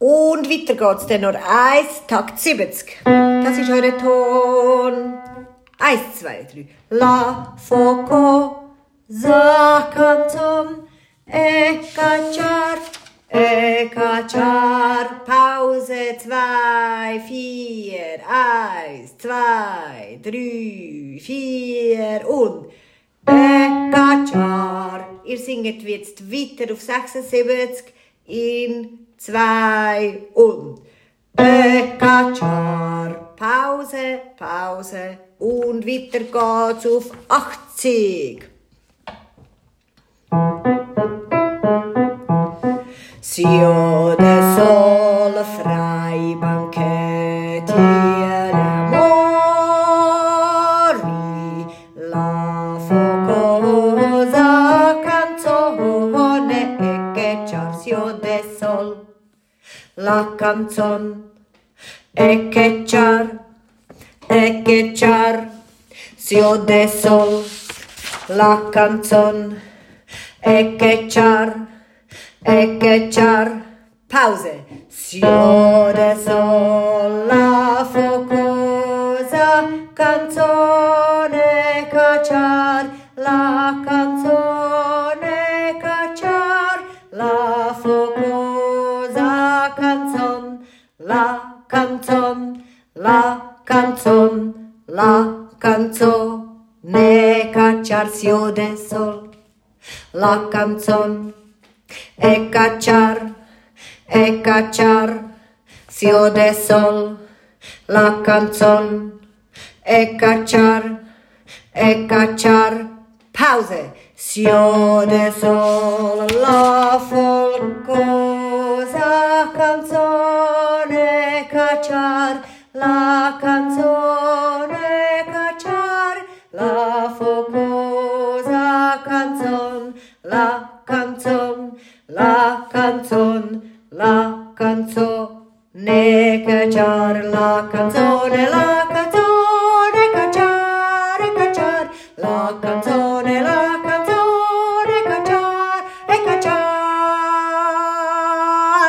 Und weiter geht's dann noch 1, Takt 70. Das ist euer Ton. 1, 2, 3. La, fo, ko, za, canton, cacciar, Pause 2, 4, 1, 2, 3, 4 und cacciar. Ihr singt jetzt weiter auf 76 in 2 und cacciar. Pause, Pause und weiter geht's auf 80. Siode sol frei banquetiere mori la focosa canzone che char siode sol la canzon e che char siode sol la canzon e che char pause. Siode sol la focosa canzone cacciar la canzone cacciar la focosa canzon la canzon la canzon la canzone cacciar siode sol la canzon e cacciar, siode sol, la canzon, e cacciar, pause, siode sol, la folcosa canzone, cacciar, la canzone, cacciar, la focosa canzon, la canzon, la canzone, cacciar la canzone, la